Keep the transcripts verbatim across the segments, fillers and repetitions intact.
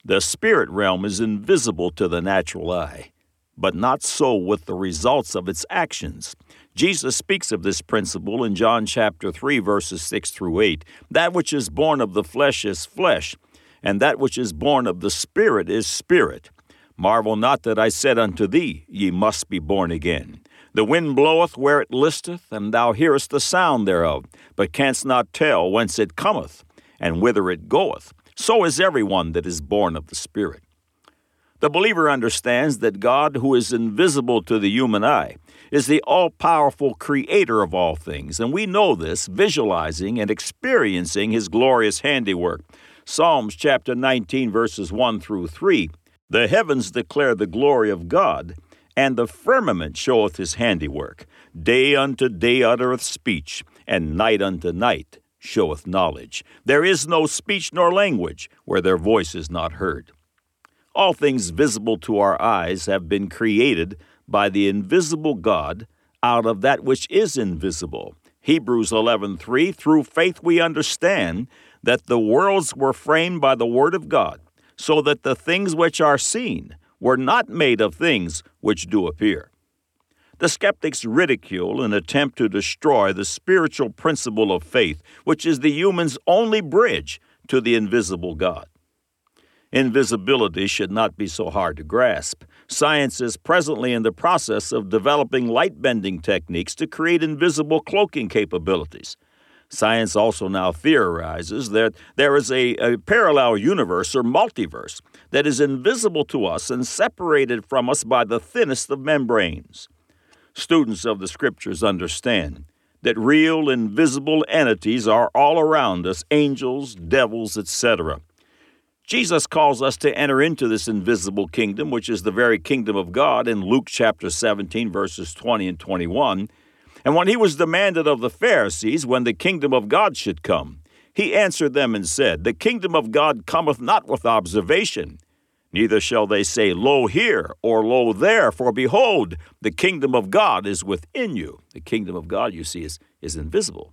The spirit realm is invisible to the natural eye, but not so with the results of its actions. Jesus speaks of this principle in John chapter three, verses six through eight. That which is born of the flesh is flesh, and that which is born of the Spirit is spirit. Marvel not that I said unto thee, Ye must be born again. The wind bloweth where it listeth, and thou hearest the sound thereof, but canst not tell whence it cometh, and whither it goeth. So is every one that is born of the Spirit. The believer understands that God, who is invisible to the human eye, is the all-powerful creator of all things, and we know this, visualizing and experiencing his glorious handiwork. Psalms chapter nineteen, verses one through three, The heavens declare the glory of God, and the firmament showeth his handiwork. Day unto day uttereth speech, and night unto night showeth knowledge. There is no speech nor language where their voice is not heard. All things visible to our eyes have been created by the invisible God out of that which is invisible. Hebrews eleven three, Through faith we understand that the worlds were framed by the word of God, so that the things which are seen were not made of things which do appear. The skeptics ridicule and attempt to destroy the spiritual principle of faith, which is the human's only bridge to the invisible God. Invisibility should not be so hard to grasp. Science is presently in the process of developing light-bending techniques to create invisible cloaking capabilities. Science also now theorizes that there is a, a parallel universe or multiverse that is invisible to us and separated from us by the thinnest of membranes. Students of the Scriptures understand that real invisible entities are all around us, angels, devils, et cetera. Jesus calls us to enter into this invisible kingdom, which is the very kingdom of God, in Luke chapter seventeen, verses twenty and twenty-one. And when he was demanded of the Pharisees when the kingdom of God should come, he answered them and said, The kingdom of God cometh not with observation, neither shall they say, Lo here, or Lo there, for behold, the kingdom of God is within you. The kingdom of God, you see, is, is invisible.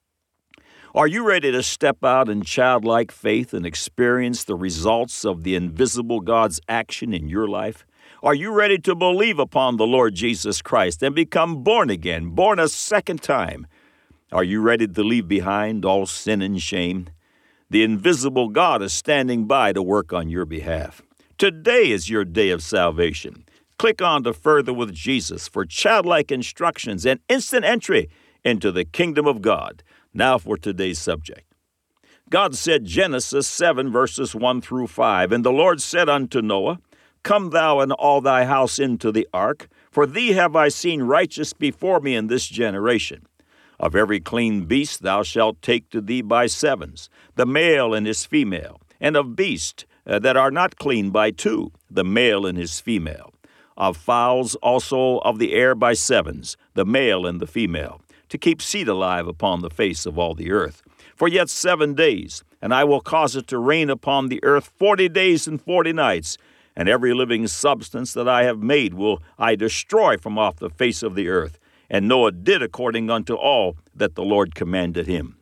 Are you ready to step out in childlike faith and experience the results of the invisible God's action in your life? Are you ready to believe upon the Lord Jesus Christ and become born again, born a second time? Are you ready to leave behind all sin and shame? The invisible God is standing by to work on your behalf. Today is your day of salvation. Click on to Further with Jesus for childlike instructions and instant entry into the kingdom of God. Now for today's subject. God said, Genesis seven, verses one through five, And the Lord said unto Noah, Come thou and all thy house into the ark, for thee have I seen righteous before me in this generation. Of every clean beast thou shalt take to thee by sevens, the male and his female, and of beasts uh, that are not clean by two, the male and his female. Of fowls also of the air by sevens, the male and the female, to keep seed alive upon the face of all the earth. For yet seven days, and I will cause it to rain upon the earth forty days and forty nights, and every living substance that I have made will I destroy from off the face of the earth. And Noah did according unto all that the Lord commanded him.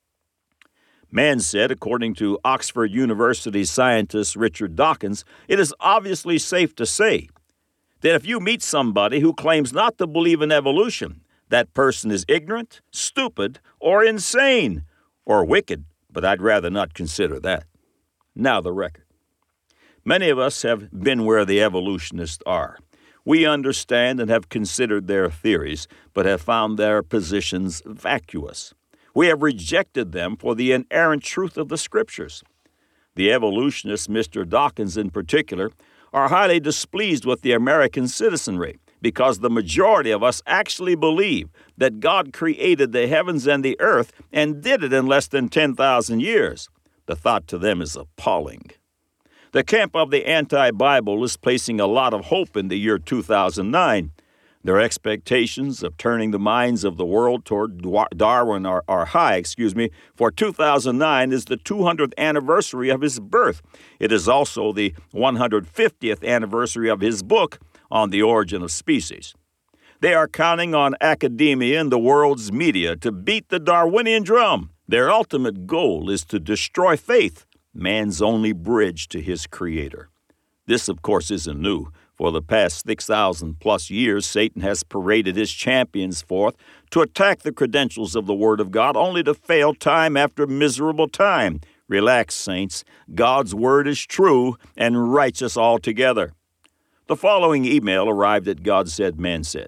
Man said, according to Oxford University scientist Richard Dawkins, it is obviously safe to say that if you meet somebody who claims not to believe in evolution, that person is ignorant, stupid, or insane, or wicked, but I'd rather not consider that. Now the record. Many of us have been where the evolutionists are. We understand and have considered their theories, but have found their positions vacuous. We have rejected them for the inerrant truth of the Scriptures. The evolutionists, Mister Dawkins in particular, are highly displeased with the American citizenry because the majority of us actually believe that God created the heavens and the earth and did it in less than ten thousand years. The thought to them is appalling. The camp of the anti-Bible is placing a lot of hope in the year two thousand nine. Their expectations of turning the minds of the world toward Darwin are, are high, excuse me, for two thousand nine is the two hundredth anniversary of his birth. It is also the one hundred fiftieth anniversary of his book on the origin of species. They are counting on academia and the world's media to beat the Darwinian drum. Their ultimate goal is to destroy faith man's only bridge to his Creator. This, of course, isn't new. For the past six thousand plus years, Satan has paraded his champions forth to attack the credentials of the Word of God, only to fail time after miserable time. Relax, saints. God's Word is true and righteous altogether. The following email arrived at God Said, Man Said.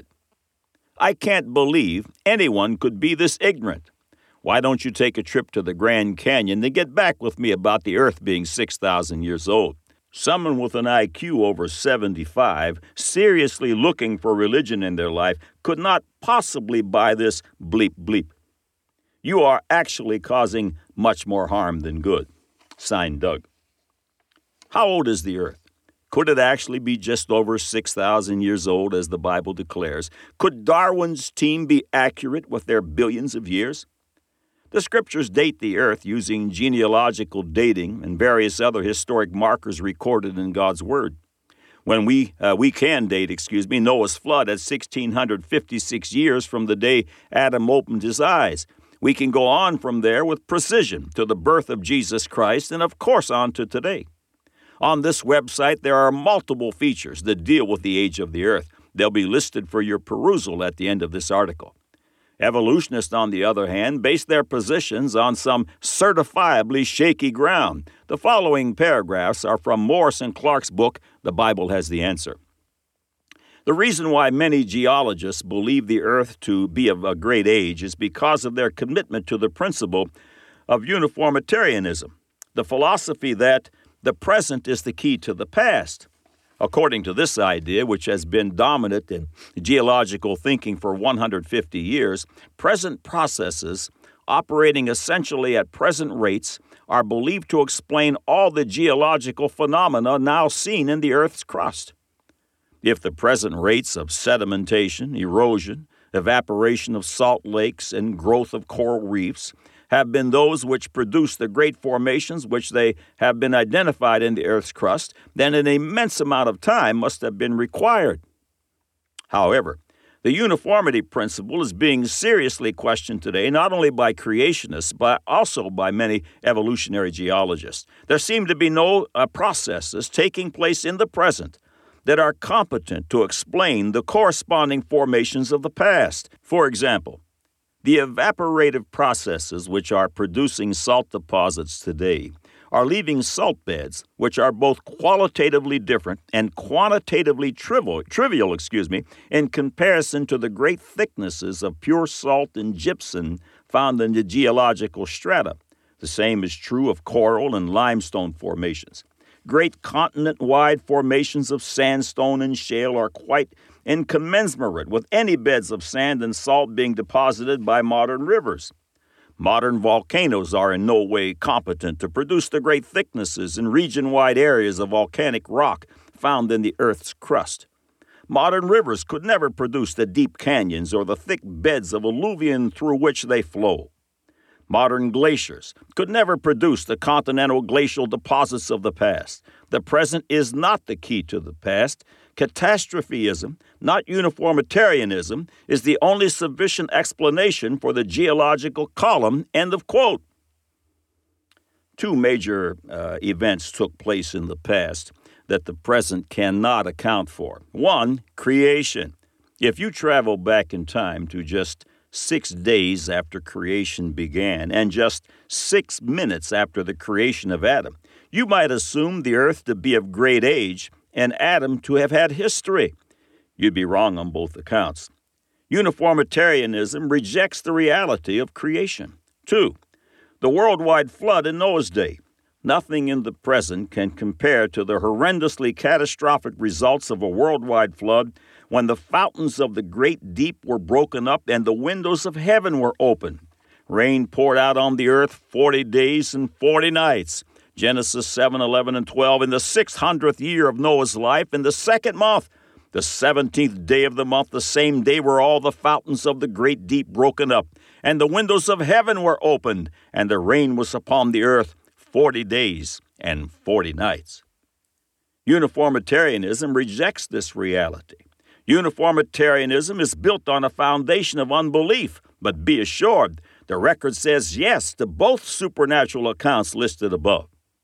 I can't believe anyone could be this ignorant. Why don't you take a trip to the Grand Canyon and get back with me about the earth being six thousand years old? Someone with an I Q over seventy-five, seriously looking for religion in their life, could not possibly buy this bleep bleep. You are actually causing much more harm than good. Signed, Doug. How old is the earth? Could it actually be just over six thousand years old, as the Bible declares? Could Darwin's team be accurate with their billions of years? The Scriptures date the earth using genealogical dating and various other historic markers recorded in God's Word. When we uh, we can date, excuse me, Noah's flood at one thousand six hundred fifty-six years from the day Adam opened his eyes. We can go on from there with precision to the birth of Jesus Christ and, of course, on to today. On this website, there are multiple features that deal with the age of the earth. They'll be listed for your perusal at the end of this article. Evolutionists, on the other hand, base their positions on some certifiably shaky ground. The following paragraphs are from Morris and Clark's book, The Bible Has the Answer. The reason why many geologists believe the earth to be of a great age is because of their commitment to the principle of uniformitarianism, the philosophy that the present is the key to the past. According to this idea, which has been dominant in geological thinking for one hundred fifty years, present processes operating essentially at present rates are believed to explain all the geological phenomena now seen in the Earth's crust. If the present rates of sedimentation, erosion, evaporation of salt lakes, and growth of coral reefs have been those which produce the great formations which they have been identified in the Earth's crust, then an immense amount of time must have been required. However, the uniformity principle is being seriously questioned today, not only by creationists, but also by many evolutionary geologists. There seem to be no uh, processes taking place in the present that are competent to explain the corresponding formations of the past. For example, the evaporative processes which are producing salt deposits today are leaving salt beds which are both qualitatively different and quantitatively trivial, trivial, excuse me, in comparison to the great thicknesses of pure salt and gypsum found in the geological strata. The same is true of coral and limestone formations. Great continent-wide formations of sandstone and shale are quite incommensurate with any beds of sand and salt being deposited by modern rivers. Modern volcanoes are in no way competent to produce the great thicknesses and region-wide areas of volcanic rock found in the Earth's crust. Modern rivers could never produce the deep canyons or the thick beds of alluvium through which they flow. Modern glaciers could never produce the continental glacial deposits of the past. The present is not the key to the past. Catastrophism, not uniformitarianism, is the only sufficient explanation for the geological column. End of quote. Two major uh, events took place in the past that the present cannot account for. One, creation. If you travel back in time to just six days after creation began and just six minutes after the creation of Adam, you might assume the earth to be of great age and Adam to have had history. You'd be wrong on both accounts. Uniformitarianism rejects the reality of creation. Two, the worldwide flood in Noah's day. Nothing in the present can compare to the horrendously catastrophic results of a worldwide flood when the fountains of the great deep were broken up and the windows of heaven were opened. Rain poured out on the earth forty days and forty nights. Genesis seven, eleven, and twelve. In the six hundredth year of Noah's life, in the second month, the seventeenth day of the month, the same day were all the fountains of the great deep broken up, and the windows of heaven were opened, and the rain was upon the earth forty days and forty nights. Uniformitarianism rejects this reality. Uniformitarianism is built on a foundation of unbelief, but be assured, the record says yes to both supernatural accounts listed above.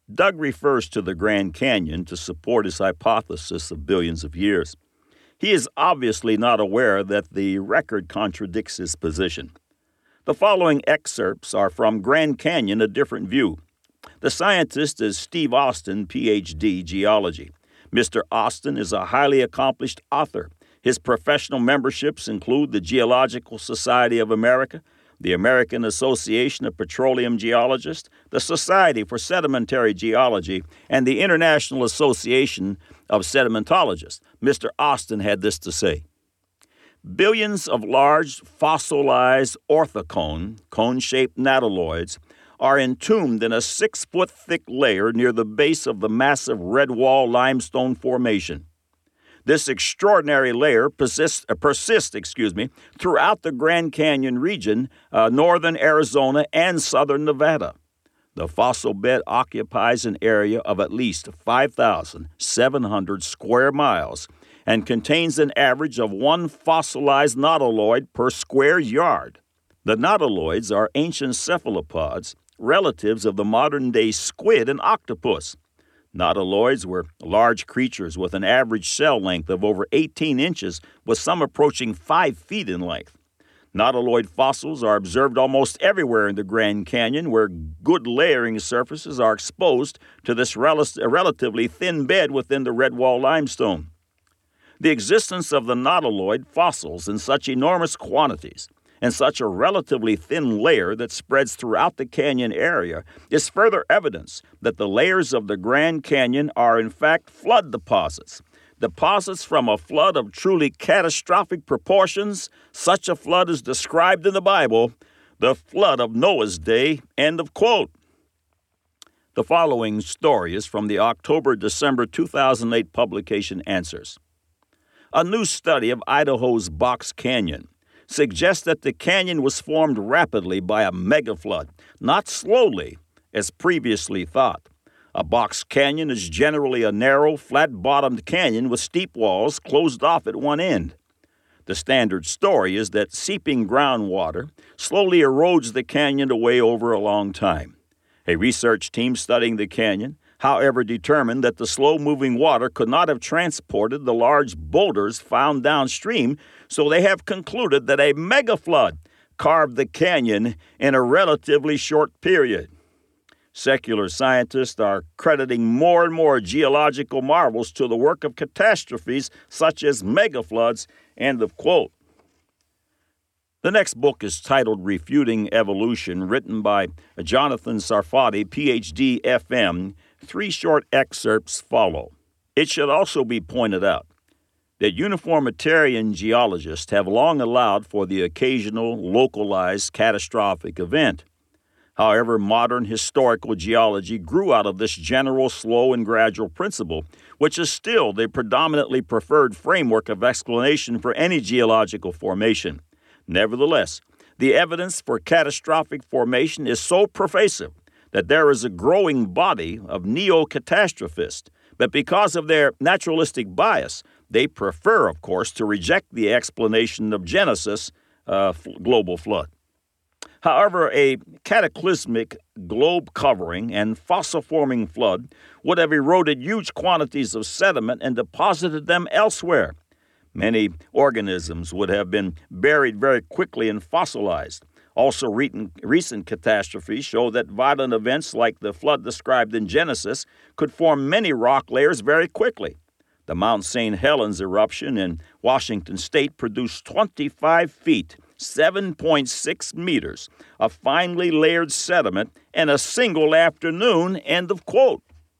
Doug refers to the Grand Canyon to support his hypothesis of billions of years. He is obviously not aware that the record contradicts his position. The following excerpts are from Grand Canyon, A Different View. The scientist is Steve Austin, P H D, Geology. Mister Austin is a highly accomplished author. His professional memberships include the Geological Society of America, the American Association of Petroleum Geologists, the Society for Sedimentary Geology, and the International Association of Sedimentologists. Mister Austin had this to say: billions of large fossilized orthocone, cone-shaped nautiloids, are entombed in a six-foot-thick layer near the base of the massive Red Wall limestone formation. This extraordinary layer persists, uh, persists excuse me, throughout the Grand Canyon region, uh, northern Arizona, and southern Nevada. The fossil bed occupies an area of at least five thousand seven hundred square miles and contains an average of one fossilized nautiloid per square yard. The nautiloids are ancient cephalopods, relatives of the modern-day squid and octopus. Nautiloids were large creatures with an average cell length of over eighteen inches, with some approaching five feet in length. Nautiloid fossils are observed almost everywhere in the Grand Canyon, where good layering surfaces are exposed to this rel- relatively thin bed within the Red Wall limestone. The existence of the nautiloid fossils in such enormous quantities and such a relatively thin layer that spreads throughout the canyon area is further evidence that the layers of the Grand Canyon are in fact flood deposits, deposits from a flood of truly catastrophic proportions. Such a flood is described in the Bible, the flood of Noah's day, end of quote. The following story is from the October-December two thousand eight publication Answers. A new study of Idaho's Box Canyon suggests that the canyon was formed rapidly by a megaflood, not slowly, as previously thought. A box canyon is generally a narrow, flat-bottomed canyon with steep walls closed off at one end. The standard story is that seeping groundwater slowly erodes the canyon away over a long time. A research team studying the canyon, however, determined that the slow-moving water could not have transported the large boulders found downstream, so they have concluded that a megaflood carved the canyon in a relatively short period. Secular scientists are crediting more and more geological marvels to the work of catastrophes such as megafloods, end of quote. The next book is titled Refuting Evolution, written by Jonathan Sarfati, P H D, F M. Three short excerpts follow. It should also be pointed out that uniformitarian geologists have long allowed for the occasional localized catastrophic event. However, modern historical geology grew out of this general slow and gradual principle, which is still the predominantly preferred framework of explanation for any geological formation. Nevertheless, the evidence for catastrophic formation is so pervasive that there is a growing body of neo-catastrophists, but because of their naturalistic bias, they prefer, of course, to reject the explanation of Genesis, uh, global flood. However, a cataclysmic, globe-covering, and fossil-forming flood would have eroded huge quantities of sediment and deposited them elsewhere. Many organisms would have been buried very quickly and fossilized. Also, recent catastrophes show that violent events like the flood described in Genesis could form many rock layers very quickly. The Mount Saint Helens eruption in Washington state produced twenty-five feet, seven point six meters, of finely layered sediment in a single afternoon, end of quote.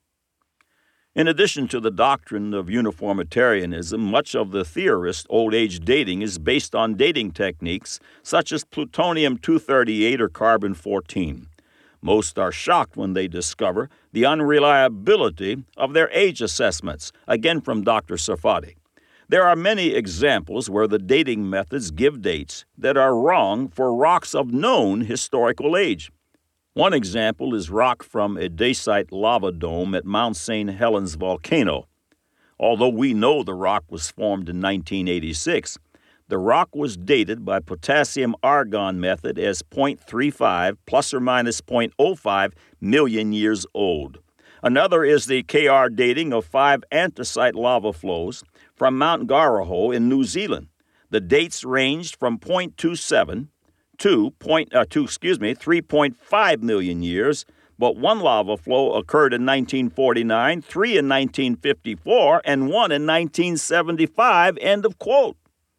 In addition to the doctrine of uniformitarianism, much of the theorist's old age dating is based on dating techniques such as plutonium two thirty-eight or carbon fourteen. Most are shocked when they discover the unreliability of their age assessments, again from Doctor Sarfati. There are many examples where the dating methods give dates that are wrong for rocks of known historical age. One example is rock from a dacite lava dome at Mount Saint Helens volcano. Although we know the rock was formed in nineteen eighty-six, the rock was dated by potassium-argon method as zero point three five plus or minus zero point zero five million years old. Another is the K R dating of five anthracite lava flows from Mount Garahoe in New Zealand. The dates ranged from zero point two seven to, point, uh, to excuse me, three point five million years, but one lava flow occurred in nineteen forty-nine, three in nineteen fifty-four, and one in nineteen seventy-five, end of quote.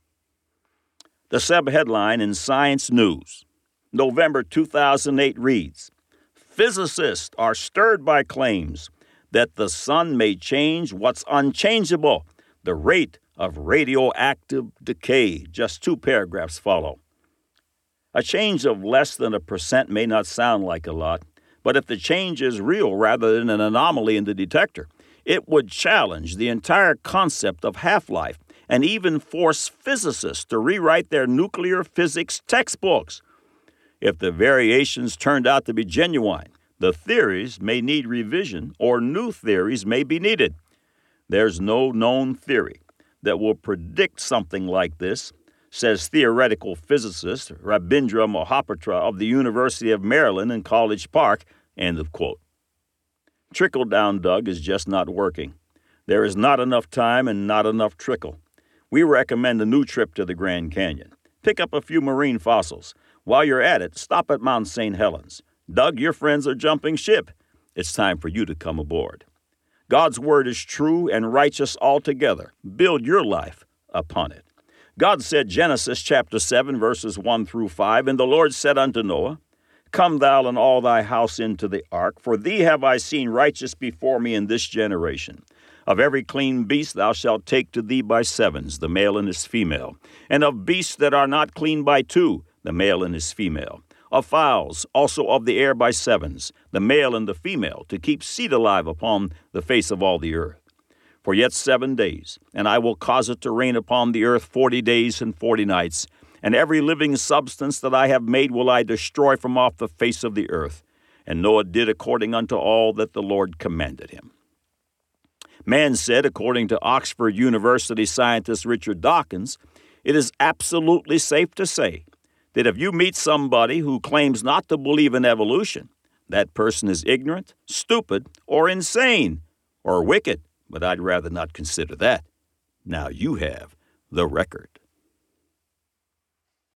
The sub-headline in Science News, November two thousand eight reads, Physicists are stirred by claims that the sun may change what's unchangeable, the rate of radioactive decay. Just two paragraphs follow. A change of less than a percent may not sound like a lot, but if the change is real rather than an anomaly in the detector, it would challenge the entire concept of half-life and even force physicists to rewrite their nuclear physics textbooks. If the variations turned out to be genuine, the theories may need revision or new theories may be needed. There's no known theory that will predict something like this, says theoretical physicist Rabindra Mohapatra of the University of Maryland in College Park, end of quote. Trickle-down, Doug, is just not working. There is not enough time and not enough trickle. We recommend a new trip to the Grand Canyon. Pick up a few marine fossils. While you're at it, stop at Mount Saint Helens. Doug, your friends are jumping ship. It's time for you to come aboard. God's word is true and righteous altogether. Build your life upon it. God said, Genesis chapter seven, verses one through five, And the Lord said unto Noah, Come thou and all thy house into the ark, for thee have I seen righteous before me in this generation. Of every clean beast thou shalt take to thee by sevens, the male and his female, and of beasts that are not clean by two, the male and his female, of fowls also of the air by sevens, the male and the female, to keep seed alive upon the face of all the earth. For yet seven days, and I will cause it to rain upon the earth forty days and forty nights, and every living substance that I have made will I destroy from off the face of the earth. And Noah did according unto all that the Lord commanded him. Man said, according to Oxford University scientist Richard Dawkins, it is absolutely safe to say that if you meet somebody who claims not to believe in evolution, that person is ignorant, stupid, or insane, or wicked, but I'd rather not consider that. Now you have the record.